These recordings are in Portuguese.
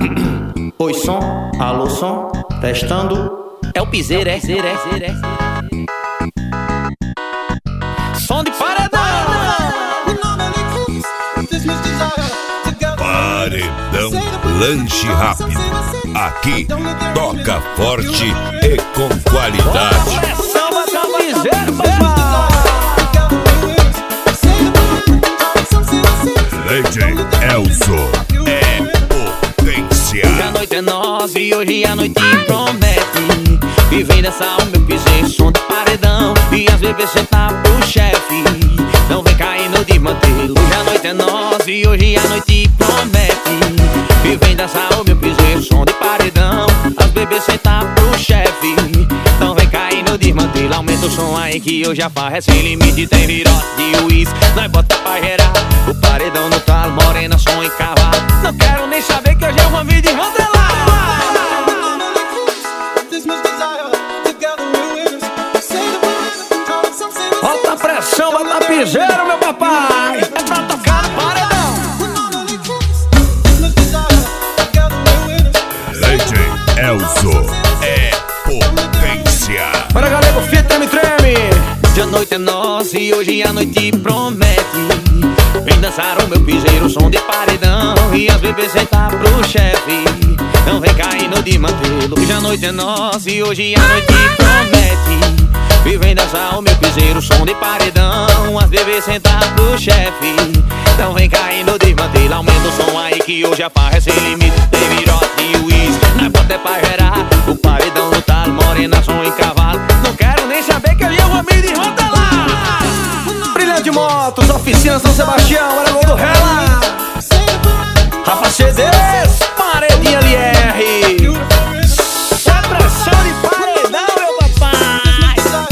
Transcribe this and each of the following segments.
Oi, som, alô, som, testando. É o piseiro, é. Som de paredão. Paredão Lanche Rápido. Aqui toca forte e com qualidade. Pressão, bota o piseiro, DJ Elzo é potência. Hoje a noite é nossa e hoje a noite promete. E vem dançar o meu piseiro, som de paredão. E as bebês sentar pro chefe, não vem caindo de mantelo. Hoje a noite é nossa e hoje a noite promete. E vem dançar o meu piseiro, som de paredão. As bebês sentar pro chefe, não vem caindo de mantelo. Aumenta o som aí que hoje a farra é sem limite. Tem virote de uísque, nós bota pra gerar. O paredão no talo, morena, som em cavalo. Não quero nem saber que hoje é uma vida de rodelar. Bota a pressão, bota a piseiro, meu papai. É pra tocar no paredão. DJ Elzo é potência. Para galera, o fio treme. Hoje a noite é nossa e hoje a noite promete. Vem dançar o meu piseiro, som de paredão. E as bebês sentar pro chefe, não vem caindo de mantelo. Hoje a noite é nossa e hoje a noite promete. E vem dançar o meu piseiro, som de paredão. As bebês sentar pro chefe, não vem caindo de mantelo. Aumenta o som aí que hoje a farra é sem limite. Tem virote e uísque, nós bota é pra gerar. O paredão no talo, morena, som em cavalo. Não quero nem saber que hoje é uma vida de rodelar. Brilhante Motos, oficina São Sebastião, Aragão do Rela, Rafa CDs, Paredinha LR. Só pressão de paredão, meu papai.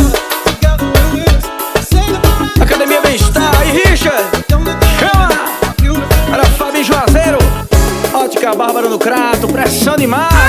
Academia Bem-Estar e Richard, chama. Era Fábio Juazeiro, Ótica Bárbara no Crato, pressão demais.